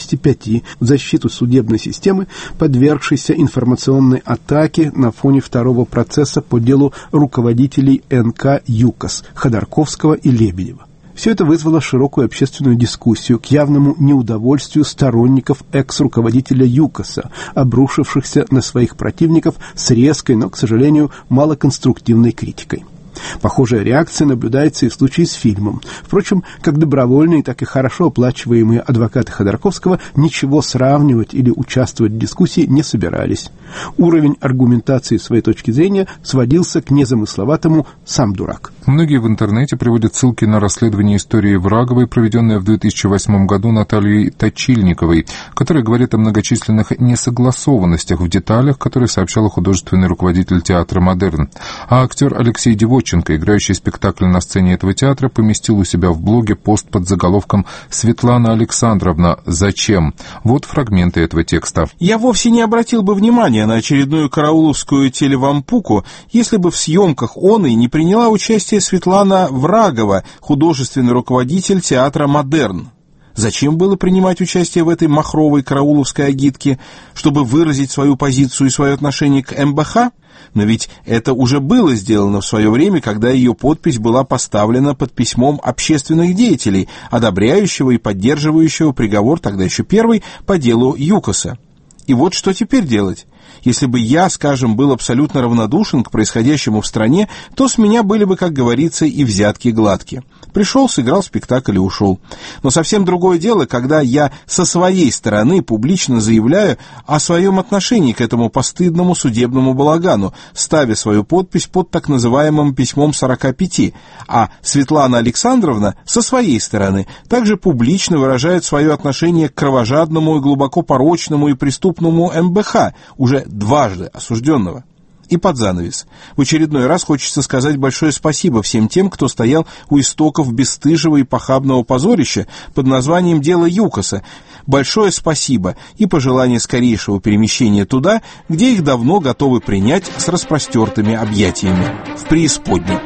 55 в защиту судебной системы, подвергшейся информационной атаке на фоне второго процесса по делу руководителей НК ЮКОС Ходорковского и Лебедева. Все это вызвало широкую общественную дискуссию к явному неудовольствию сторонников экс-руководителя ЮКОСа, обрушившихся на своих противников с резкой, но, к сожалению, малоконструктивной критикой. Похожая реакция наблюдается и в случае с фильмом. Впрочем, как добровольные, так и хорошо оплачиваемые адвокаты Ходорковского ничего сравнивать или участвовать в дискуссии не собирались. Уровень аргументации своей точки зрения сводился к незамысловатому «сам дурак». Многие в интернете приводят ссылки на расследование истории Враговой, проведенное в 2008 году Натальей Точильниковой, которая говорит о многочисленных несогласованностях в деталях, которые сообщала художественный руководитель театра «Модерн». А актер Алексей Девотченко, играющий спектакль на сцене этого театра, поместил у себя в блоге пост под заголовком «Светлана Александровна, зачем?». Вот фрагменты этого текста. «Я вовсе не обратил бы внимания на очередную карауловскую телевампуку, если бы в съемках оной не приняла участие Светлана Врагова, художественный руководитель театра «Модерн». Зачем было принимать участие в этой махровой карауловской агитке? Чтобы выразить свою позицию и свое отношение к МБХ? Но ведь это уже было сделано в свое время, когда ее подпись была поставлена под письмом общественных деятелей, одобряющего и поддерживающего приговор, тогда еще первый, по делу ЮКОСа. И вот что теперь делать? Если бы я, скажем, был абсолютно равнодушен к происходящему в стране, то с меня были бы, как говорится, и взятки гладкие. Пришел, сыграл спектакль и ушел. Но совсем другое дело, когда я со своей стороны публично заявляю о своем отношении к этому постыдному судебному балагану, ставя свою подпись под так называемым письмом 45, а Светлана Александровна со своей стороны также публично выражает свое отношение к кровожадному и глубоко порочному и преступному МБХ, уже дважды осужденного. И под занавес. В очередной раз хочется сказать большое спасибо всем тем, кто стоял у истоков бесстыжего и похабного позорища под названием «Дело ЮКОСа». Большое спасибо и пожелание скорейшего перемещения туда, где их давно готовы принять с распростертыми объятиями. В преисподней.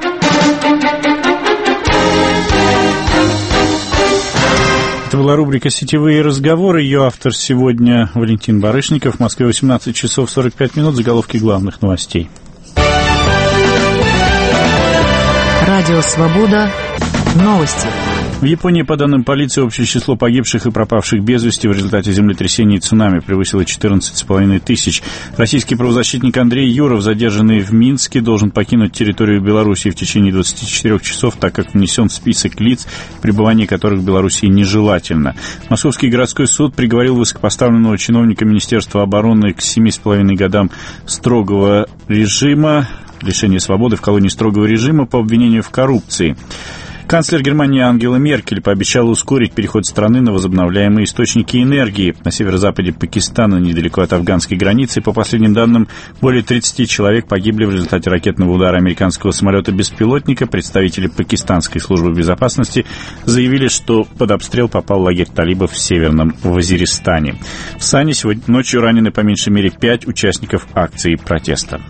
Это была рубрика «Сетевые разговоры». Ее автор сегодня Валентин Барышников. В Москве 18 часов 45 минут. Заголовки главных новостей. Радио «Свобода». Новости. В Японии, по данным полиции, общее число погибших и пропавших без вести в результате землетрясений и цунами превысило 14,5 тысяч. Российский правозащитник Андрей Юров, задержанный в Минске, должен покинуть территорию Белоруссии в течение 24 часов, так как внесен в список лиц, пребывание которых в Белоруссии нежелательно. Московский городской суд приговорил высокопоставленного чиновника Министерства обороны к 7,5 годам строгого режима, лишения свободы в колонии строгого режима по обвинению в коррупции. Канцлер Германии Ангела Меркель пообещала ускорить переход страны на возобновляемые источники энергии. На северо-западе Пакистана, недалеко от афганской границы, по последним данным, более 30 человек погибли в результате ракетного удара американского самолета-беспилотника. Представители пакистанской службы безопасности заявили, что под обстрел попал лагерь талибов в северном Вазиристане. В Сане сегодня ночью ранены по меньшей мере 5 участников акции протеста.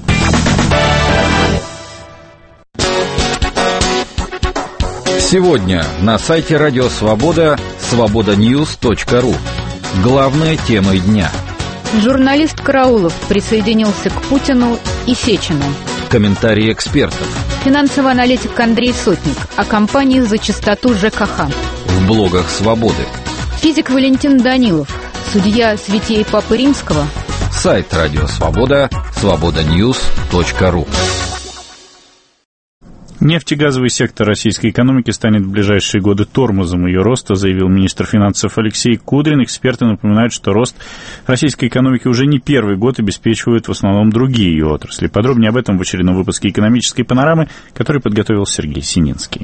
Сегодня на сайте Радио Свобода свободаньюз.ру. Главные темы дня. Журналист Караулов присоединился к Путину и Сечину. Комментарии экспертов. Финансовый аналитик Андрей Сотник о кампании за чистоту ЖКХ. В блогах Свободы. Физик Валентин Данилов, судья святей Папы Римского. Сайт Радио Свобода свободаньюз.ру. Нефтегазовый сектор российской экономики станет в ближайшие годы тормозом ее роста, заявил министр финансов Алексей Кудрин. Эксперты напоминают, что рост российской экономики уже не первый год обеспечивают в основном другие ее отрасли. Подробнее об этом в очередном выпуске «Экономической панорамы», который подготовил Сергей Сининский.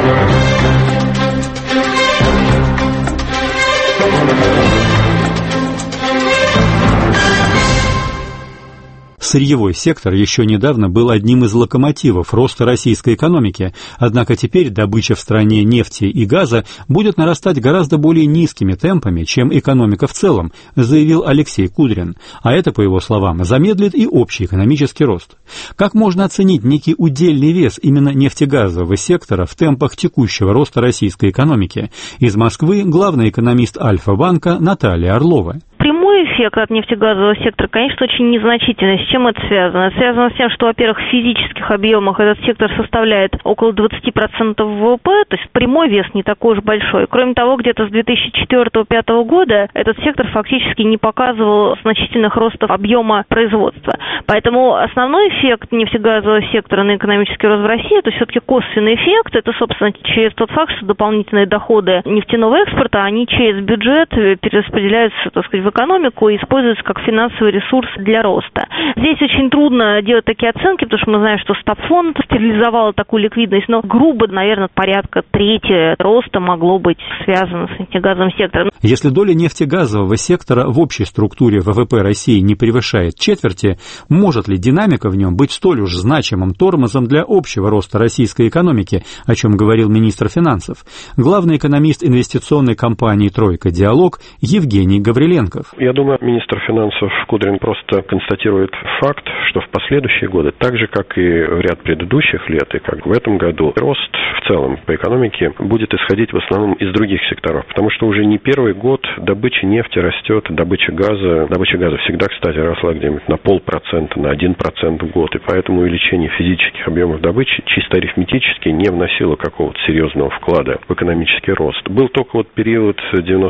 Сырьевой сектор еще недавно был одним из локомотивов роста российской экономики, однако теперь добыча в стране нефти и газа будет нарастать гораздо более низкими темпами, чем экономика в целом, заявил Алексей Кудрин. А это, по его словам, замедлит и общий экономический рост. Как можно оценить некий удельный вес именно нефтегазового сектора в темпах текущего роста российской экономики? Из Москвы главный экономист Альфа-банка Наталья Орлова. Прямой эффект от нефтегазового сектора, конечно, очень незначительный. С чем это связано? Это связано с тем, что, во-первых, в физических объемах этот сектор составляет около 20% ВВП, то есть прямой вес не такой уж большой. Кроме того, где-то с 2004-2005 года этот сектор фактически не показывал значительных ростов объема производства. Поэтому основной эффект нефтегазового сектора на экономический рост в России, это все-таки косвенный эффект, это, собственно, через тот факт, что дополнительные доходы нефтяного экспорта, они через бюджет перераспределяются, так сказать, в экономику и используются как финансовый ресурс для роста. Здесь очень трудно делать такие оценки, потому что мы знаем, что Стабфонд стерилизовал такую ликвидность, но грубо, наверное, порядка трети роста могло быть связано с нефтегазовым сектором. Если доля нефтегазового сектора в общей структуре ВВП России не превышает четверти, может ли динамика в нем быть столь уж значимым тормозом для общего роста российской экономики, о чем говорил министр финансов? Главный экономист инвестиционной компании «Тройка Диалог» Евгений Гавриленков. Я думаю, министр финансов Кудрин просто констатирует факт, что в последующие годы, так же, как и в ряд предыдущих лет, и как в этом году, рост в целом по экономике будет исходить в основном из других секторов, потому что уже не первый год добыча нефти растет, добыча газа всегда, кстати, росла где-нибудь на 0,5%, на 1% в год, и поэтому увеличение физических объемов добычи чисто арифметически не вносило какого-то серьезного вклада в экономический рост. Был только вот период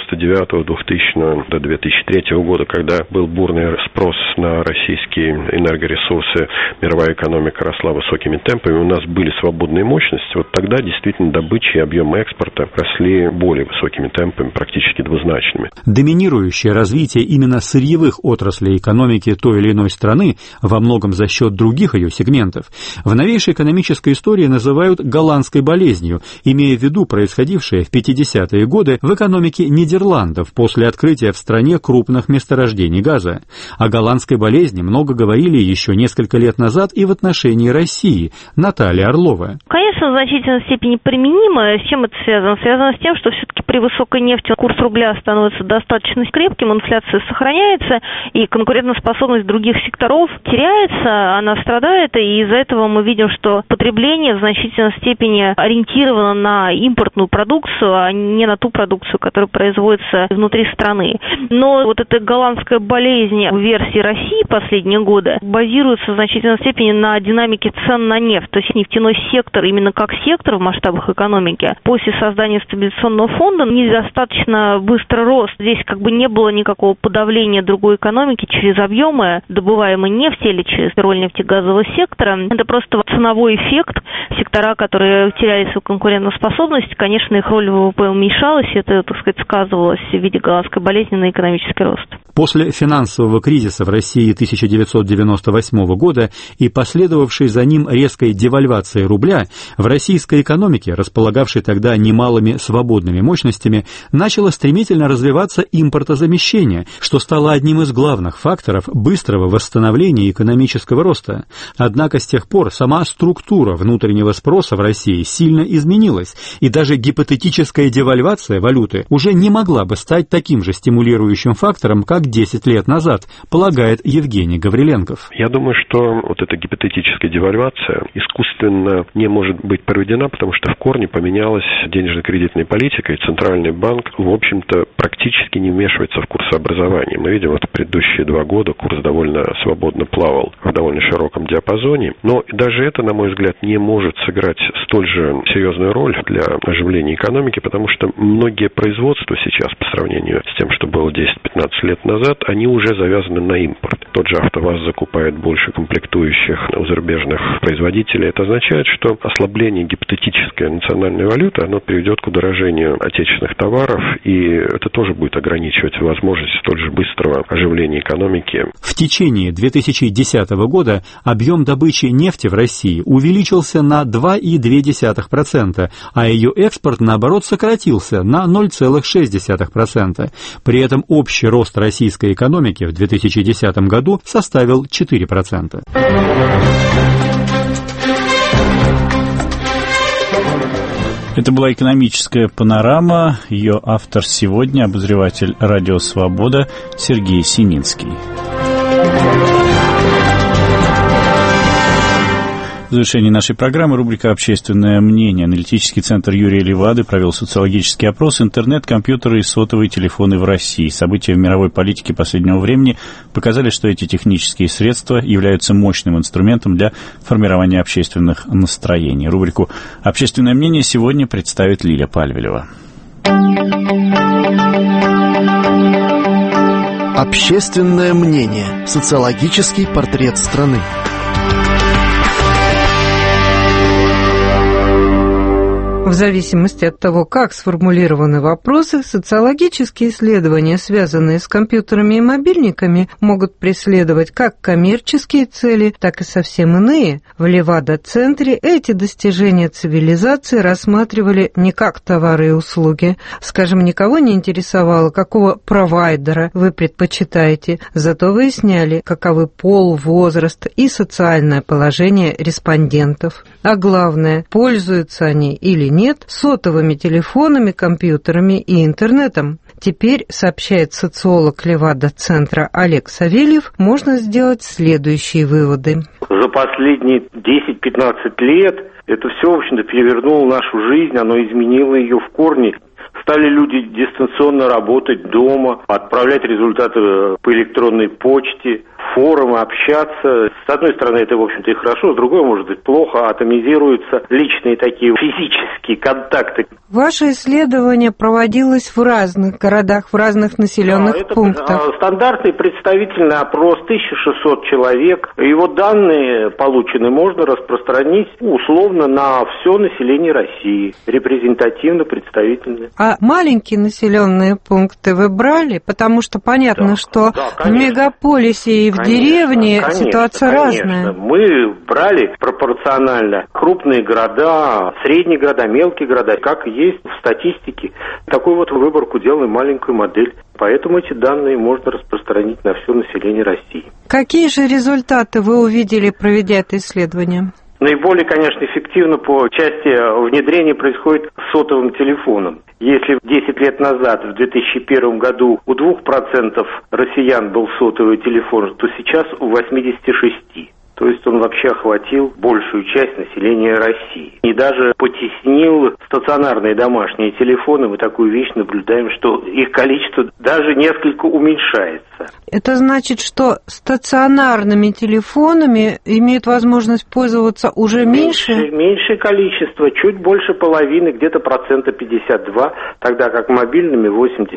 99-2000 до 2003 года, когда был бурный спрос на российские энергоресурсы, мировая экономика росла высокими темпами, у нас были свободные мощности, вот тогда действительно добыча и объем экспорта росли более высокими темпами, практически двузначными. Доминирующее развитие именно сырьевых отраслей экономики той или иной страны во многом за счет других ее сегментов в новейшей экономической истории называют голландской болезнью, имея в виду происходившее в 50-е годы в экономике Нидерландов после открытия в стране крупных месторождений газа. О голландской болезни много говорили еще несколько лет назад и в отношении России. Наталья Орлова. Конечно, в значительной степени применимо. С чем это связано? Связано с тем, что все-таки при высокой нефти курс рубля становится достаточно крепким, инфляция сохраняется, и конкурентоспособность других секторов теряется, она страдает, и из-за этого мы видим, что потребление в значительной степени ориентировано на импортную продукцию, а не на ту продукцию, которая производится внутри страны. Но вот эта голландская болезнь в версии России последние годы базируется в значительной степени на динамике цен на нефть. То есть нефтяной сектор именно как сектор в масштабах экономики после создания стабилизационного фонда недостаточно быстро рос. Здесь как бы не было никакого подавления другой экономики через объемы добываемой нефти или через роль нефтегазового сектора. Это просто ценовой эффект. Сектора, которые теряли свою конкурентоспособность, конечно, их роль в ВВП уменьшалась, и это, так сказать, сказывалось в виде голландской болезни на экономический рост. После финансового кризиса в России 1998 года и последовавшей за ним резкой девальвации рубля, В российской экономике, располагавшей тогда немалыми свободными мощностями, начало стремительно развиваться импортозамещение, что стало одним из главных факторов быстрого восстановления экономического роста. Однако с тех пор сама структура внутреннего спроса в России сильно изменилась, и даже гипотетическая девальвация валюты уже не могла бы стать таким же стимулирующим фактором, как 10 лет назад, полагает Евгений Гавриленков. Я думаю, что вот эта гипотетическая девальвация искусственно не может быть проведена, потому что в корне поменялась денежно-кредитная политика, и Центральный банк, в общем-то, практически не вмешивается в курсообразование. Мы видим, вот предыдущие 2 года курс довольно свободно плавал в довольно широком диапазоне, но даже это, на мой взгляд, не может сыграть столь же серьезную роль для оживления экономики, потому что многие производства сейчас, по сравнению с тем, что было 10-15 лет назад, они уже завязаны на импорт. Тот же АвтоВАЗ закупает больше комплектующих у зарубежных производителей. Это означает, что ослабление гипотетической национальной валюты, оно приведет к удорожению отечественных товаров, и это тоже будет ограничивать возможность столь же быстрого оживления экономики. В течение 2010 года объем добычи нефти в России увеличился на 2,2%, а ее экспорт, наоборот, сократился на 0,6%. При этом общий рост российской экономики в 2010 году составил 4%. Это была экономическая панорама. Ее автор сегодня, обозреватель «Радио Свобода» Сергей Сининский. В завершении нашей программы рубрика «Общественное мнение». Аналитический центр Юрия Левады провел социологический опрос «Интернет, компьютеры и сотовые телефоны в России». События в мировой политике последнего времени показали, что эти технические средства являются мощным инструментом для формирования общественных настроений. Рубрику «Общественное мнение» сегодня представит Лиля Пальвелева. Общественное мнение. Социологический портрет страны. В зависимости от того, как сформулированы вопросы, социологические исследования, связанные с компьютерами и мобильниками, могут преследовать как коммерческие цели, так и совсем иные. В Левада-центре эти достижения цивилизации рассматривали не как товары и услуги. Скажем, никого не интересовало, какого провайдера вы предпочитаете, зато выясняли, каковы пол, возраст и социальное положение респондентов. А главное, пользуются они или нет сотовыми телефонами, компьютерами и интернетом. Теперь, сообщает социолог Левада-центра Олег Савельев, можно сделать следующие выводы. За последние 10-15 лет это все, в общем-то, перевернуло нашу жизнь, оно изменило ее в корне. Стали люди дистанционно работать дома, отправлять результаты по электронной почте, форумы, общаться. С одной стороны, это, в общем-то, и хорошо, с другой, может быть, плохо, атомизируются личные такие физические контакты. Ваше исследование проводилось в разных городах, в разных населенных пунктах. Стандартный представительный опрос, 1600 человек. Его данные полученные можно распространить условно на все население России, репрезентативно, представительно. А маленькие населенные пункты вы брали? Потому что понятно, что в мегаполисе и в деревне ситуация разная. Мы брали пропорционально крупные города, средние города, мелкие города, как и есть в статистике. Такую вот выборку делаем, маленькую модель. Поэтому эти данные можно распространить на все население России. Какие же результаты вы увидели, проведя это исследование? Наиболее, конечно, эффективно по части внедрения происходит с сотовым телефоном. Если 10 лет назад, в 2001 году, у 2% россиян был сотовый телефон, то сейчас у 86%. То есть он вообще охватил большую часть населения России. И даже потеснил стационарные домашние телефоны. Мы такую вещь наблюдаем, что их количество даже несколько уменьшается. Это значит, что стационарными телефонами имеют возможность пользоваться уже меньше? Меньшее количество, чуть больше половины, где-то 52%, тогда как мобильными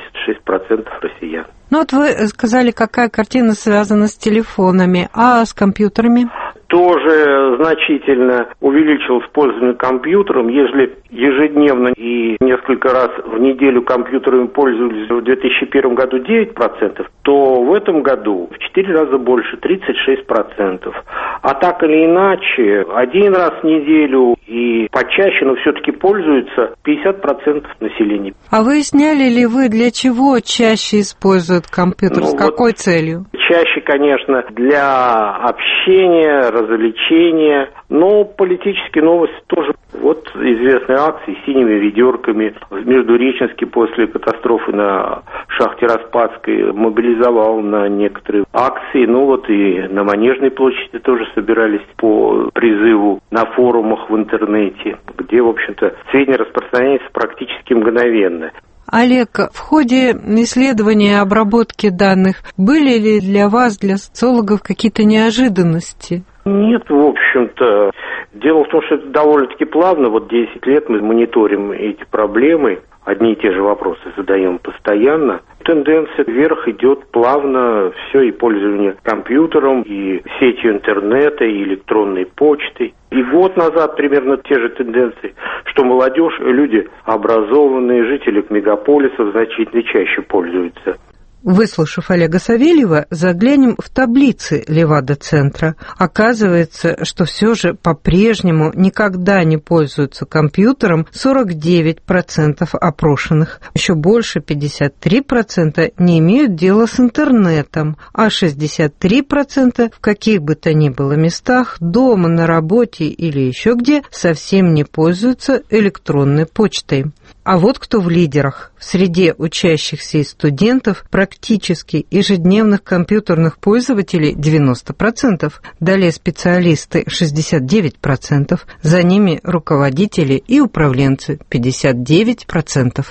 86% россиян. Ну вот вы сказали, какая картина связана с телефонами, а с компьютерами? тоже значительно увеличилось пользование компьютером. Если ежедневно и несколько раз в неделю компьютерами пользовались в 2001 году 9%, то в этом году в 4 раза больше, 36%. А так или иначе, один раз в неделю и почаще, но все-таки пользуются 50% населения. А выясняли ли вы, для чего чаще используют компьютер, с какой целью? Чаще, конечно, для общения, развлечения, но политические новости тоже. Вот известные акции с синими ведерками. В Междуреченске после катастрофы на шахте Распадской мобилизовал на некоторые акции. Ну вот и на Манежной площади тоже собирались по призыву на форумах в интернете, где, в общем-то, сведения распространяются практически мгновенно. Олег, в ходе исследования и обработки данных были ли для вас, для социологов, какие-то неожиданности? Нет, в общем-то. Дело в том, что это довольно-таки плавно. Вот 10 лет мы мониторим эти проблемы. Одни и те же вопросы задаем постоянно. Тенденция вверх идет плавно. Все, и пользование компьютером, и сетью интернета, и электронной почтой. И год назад примерно те же тенденции, что молодежь, люди образованные, жители мегаполисов значительно чаще пользуются. Выслушав Олега Савельева, заглянем в таблицы Левада-центра. Оказывается, что все же по-прежнему никогда не пользуются компьютером 49% опрошенных. Еще больше 53% не имеют дела с интернетом, а 63% в каких бы то ни было местах, дома, на работе или еще где, совсем не пользуются электронной почтой. А вот кто в лидерах. В среде учащихся и студентов практически ежедневных компьютерных пользователей 90%, далее специалисты 69%, за ними руководители и управленцы 59%.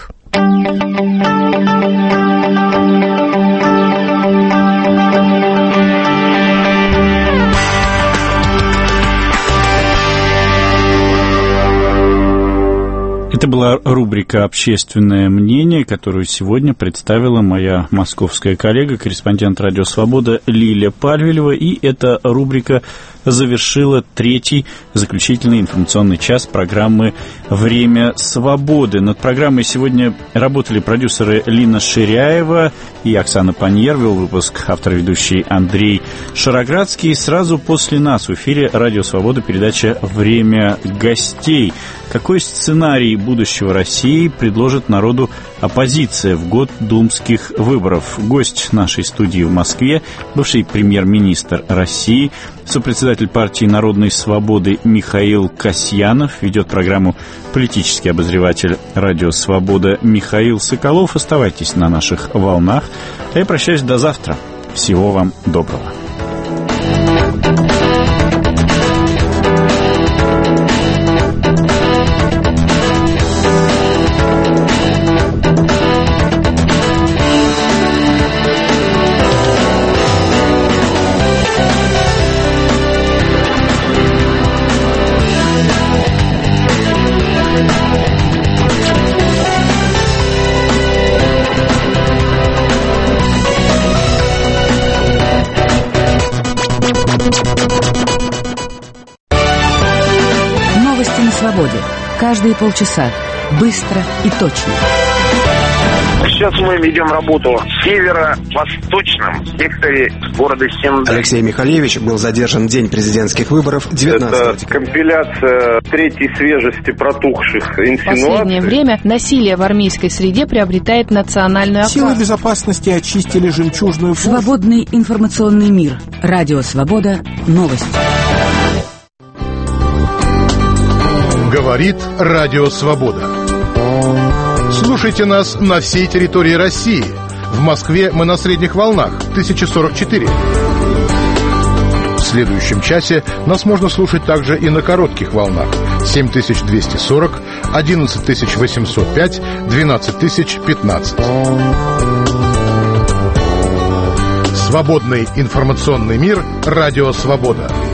Это была рубрика «Общественное мнение», которую сегодня представила моя московская коллега, корреспондент «Радио Свобода» Лилия Пальвелева. И эта рубрика завершила третий заключительный информационный час программы «Время свободы». Над программой сегодня работали продюсеры Лина Ширяева и Оксана Паньер. Вел выпуск автор-ведущий Андрей Шароградский. Сразу после нас в эфире «Радио Свобода» передача «Время гостей». Какой сценарий будущего России предложит народу оппозиция в год думских выборов? Гость нашей студии в Москве, бывший премьер-министр России, сопредседатель партии Народной свободы Михаил Касьянов, ведет программу политический обозреватель «Радио Свобода» Михаил Соколов. Оставайтесь на наших волнах. А я прощаюсь до завтра. Всего вам доброго. Каждые полчаса. Быстро и точно. Сейчас мы ведем работу в северо-восточном секторе города Сендай. Алексей Михалевич был задержан в день президентских выборов 19 декабря. Это компиляция третьей свежести протухших инсинуаций. В последнее время насилие в армейской среде приобретает национальную окраску. Силы безопасности очистили жемчужную пушку. Свободный информационный мир. Радио Свобода. Новости. Говорит Радио Свобода. Слушайте нас на всей территории России. В Москве мы на средних волнах 1044. В следующем часе нас можно слушать также и на коротких волнах 7240, 11805, 12015. Свободный информационный мир. Радио Свобода.